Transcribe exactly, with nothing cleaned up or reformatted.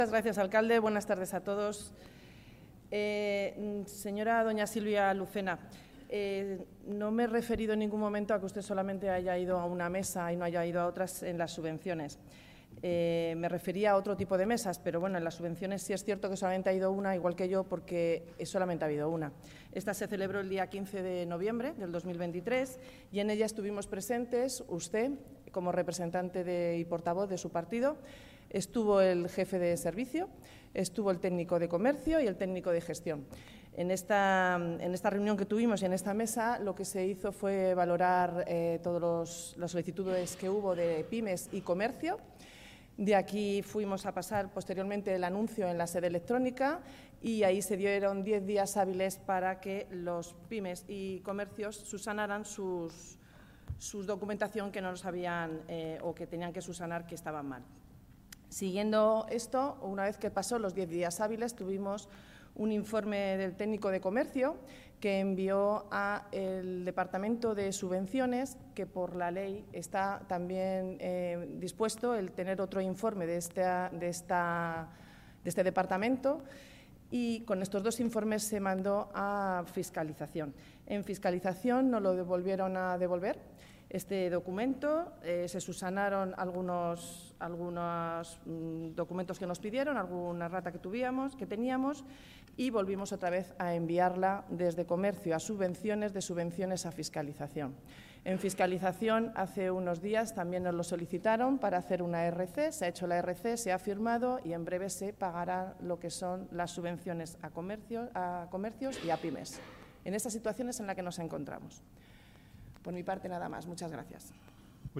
Muchas gracias, alcalde. Buenas tardes a todos. Eh, señora doña Silvia Lucena, eh, no me he referido en ningún momento a que usted solamente haya ido a una mesa y no haya ido a otras en las subvenciones. Eh, me refería a otro tipo de mesas, pero bueno, en las subvenciones sí es cierto que solamente ha ido una, igual que yo, porque solamente ha habido una. Esta se celebró el día quince de noviembre del dos mil veintitrés y en ella estuvimos presentes usted, como representante de, y portavoz de su partido, estuvo el jefe de servicio, estuvo el técnico de comercio y el técnico de gestión. En esta, en esta reunión que tuvimos y en esta mesa lo que se hizo fue valorar eh, todas las solicitudes que hubo de pymes y comercio. De aquí fuimos a pasar posteriormente el anuncio en la sede electrónica y ahí se dieron diez días hábiles para que los pymes y comercios subsanaran sus, sus documentación que no los habían eh, o que tenían que subsanar que estaban mal. Siguiendo esto, una vez que pasó los diez días hábiles, tuvimos un informe del técnico de comercio que envió al Departamento de Subvenciones, que por la ley está también eh, dispuesto el tener otro informe de, esta, de, esta, de este departamento, y con estos dos informes se mandó a fiscalización. En fiscalización nos lo volvieron a devolver este documento, eh, se subsanaron algunos, algunos mmm, documentos que nos pidieron, alguna rata que, tuvíamos, que teníamos, y volvimos otra vez a enviarla desde comercio a subvenciones, de subvenciones a fiscalización. En fiscalización, hace unos días también nos lo solicitaron para hacer una R C, se ha hecho la R C, se ha firmado y en breve se pagará lo que son las subvenciones a, comercio, a comercios y a pymes. En estas situaciones en las que nos encontramos. Por mi parte, nada más. Muchas gracias.